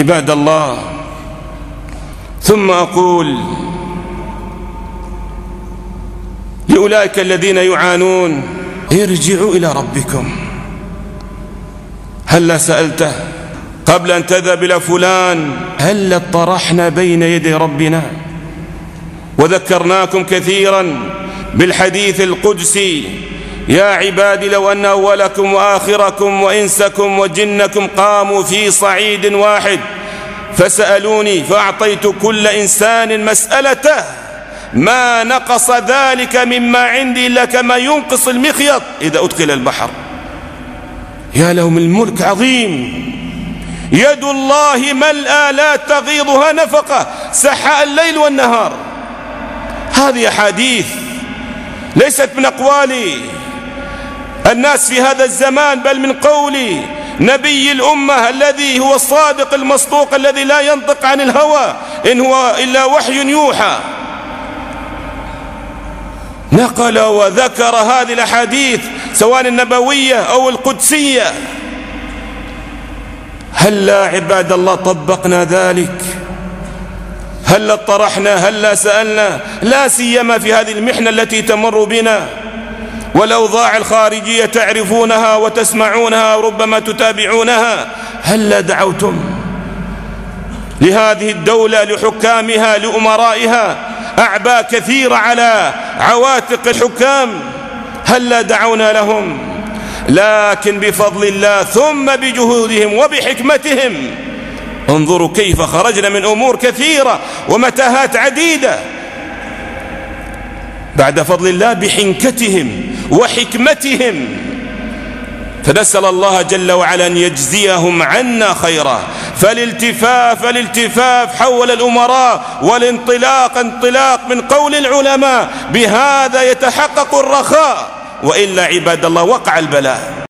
عباد الله، ثم أقول لأولئك الذين يعانون: ارجعوا إلى ربكم. هلا سألته قبل أن تذهب إلى فلان هل اطرحنا بين يدي ربنا؟ وذكرناكم كثيرا بالحديث القدسي: يا عبادي لو أن أولكم وآخركم وإنسكم وجنكم قاموا في صعيد واحد فسألوني فأعطيت كل إنسان مسألته ما نقص ذلك مما عندي إلا كما ينقص المخيط إذا أدخل البحر. يا له من ملك عظيم. يد الله ملأى لا تغيضها نفقة، سحاء الليل والنهار. هذه أحاديث ليست من أقوال الناس في هذا الزمان، بل من قول نبي الأمة الذي هو الصادق المصدوق الذي لا ينطق عن الهوى إن هو إلا وحي يوحى. نقل وذكر هذه الأحاديث سواء النبوية أو القدسية. هلا عباد الله طبقنا ذلك؟ هلا اطرحنا؟ هلا سألنا؟ لا سيما في هذه المحنة التي تمر بنا والأوضاع الخارجية تعرفونها وتسمعونها وربما تتابعونها. هلا دعوتم لهذه الدولة، لحكامها، لأمرائها، أعباء كثيرة على عواتق الحكام، هلا دعونا لهم؟ لكن بفضل الله ثم بجهودهم وبحكمتهم انظروا كيف خرجنا من أمور كثيرة ومتاهات عديدة بعد فضل الله بحنكتهم وحكمتهم. فنسأل الله جل وعلا أن يجزيهم عنا خيرا. فالالتفاف حول الأمراء والانطلاق انطلاق من قول العلماء، بهذا يتحقق الرخاء، وإلا عباد الله وقع البلاء.